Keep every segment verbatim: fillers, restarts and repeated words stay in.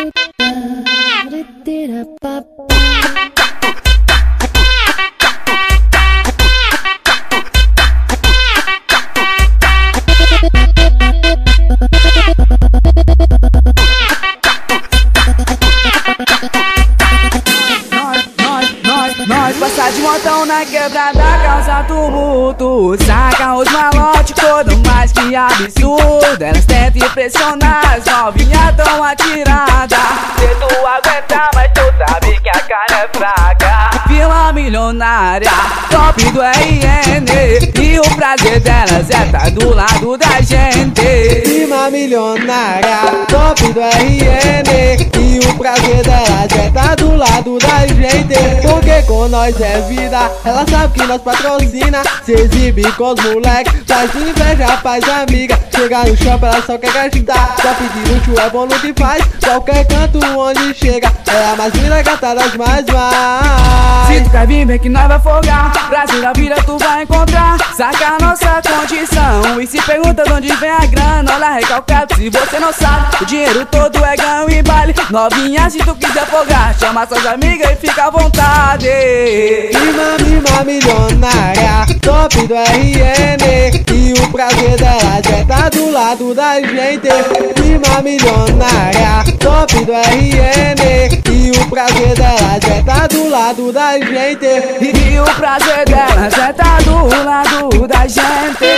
Nós passa de montão na quebrada, causa tumulto. Saca os malotes, todo mais que absurdo. Elas tentam impressionar, as novinhas tão atiradas. Se tu aguentar, mas tu sabe que a carne é fraca. Vila milionária, top do R N. E o prazer delas é tá do lado da gente. Vila milionária, top do R N. E o prazer delas é tá do lado da gente. Porque com nós é vida, ela sabe que nós patrocina. Se exibe com os moleques, faz inveja, faz amiga. Chega no shopping, ela só quer gastar. Só pedir luxo é bom no que faz. Qualquer canto onde chega, é a mais linda gata das mais mais. Se tu quer vir, vem que nós vai folgar. Brasil da vida tu vai encontrar. Saca a nossa condição e se pergunta de onde vem a grana. Olha recalcado se você não sabe. O dinheiro todo é ganho e baile. Novinha se tu quiser folgar, chama suas amigas e fica à vontade. Mima, mima milionária, top do R N. E o prazer delas é tá do lado da gente. Mima milionária, top do R N. E o prazer delas é tá do lado da gente. E o prazer delas é tá do lado da gente.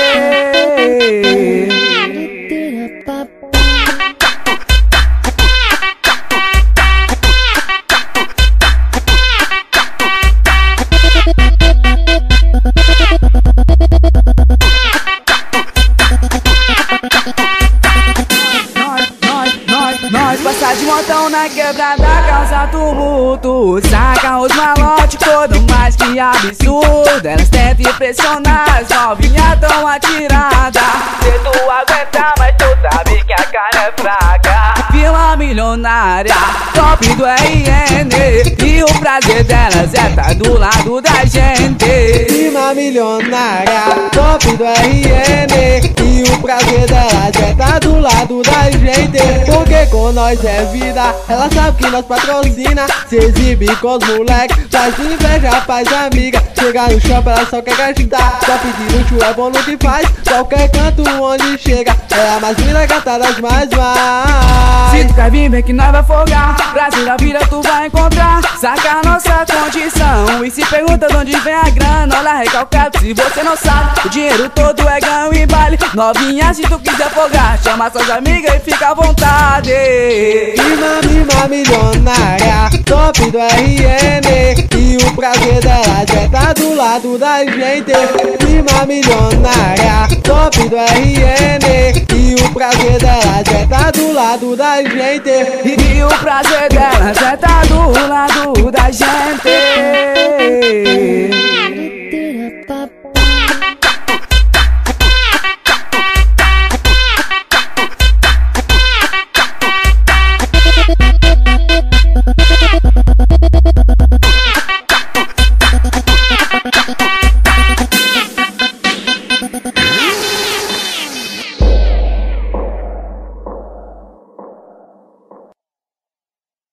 Nós passa de montão na quebrada, causa tumulto. Saca os malotes, todo mais que absurdo. Elas tentam impressionar, as novinhas tão atiradas. Se tu aguentar, mas tu sabe que a carne é fraca. Vila milionária, top do R N. E o prazer delas é tá do lado da gente. Vila milionária, top do R N. E o prazer delas é tá do lado da gente. Porque com nós é vida, ela sabe que nós patrocina. Se exibe com os moleques, faz inveja, faz amiga. Chega no shopping, ela só quer gastar. Só pedir luxo é bom no que faz. Qualquer canto onde chega, é a mais linda gata das mais mais. Se tu quer vir, vem que nós vai folgar. Brasil da vida tu vai encontrar. Saca a nossa condição e se pergunta de onde vem a grana. Olha recalcado se você não sabe. O dinheiro todo é ganho e baile. Novinha se tu quiser folgar, chama suas amigas e fica à vontade. Mima, mima milionária, top do R N. E o prazer delas é tá do lado da gente. Mima milionária, top do R N. E o prazer delas é tá do lado da gente. E o prazer delas é tá do lado da gente.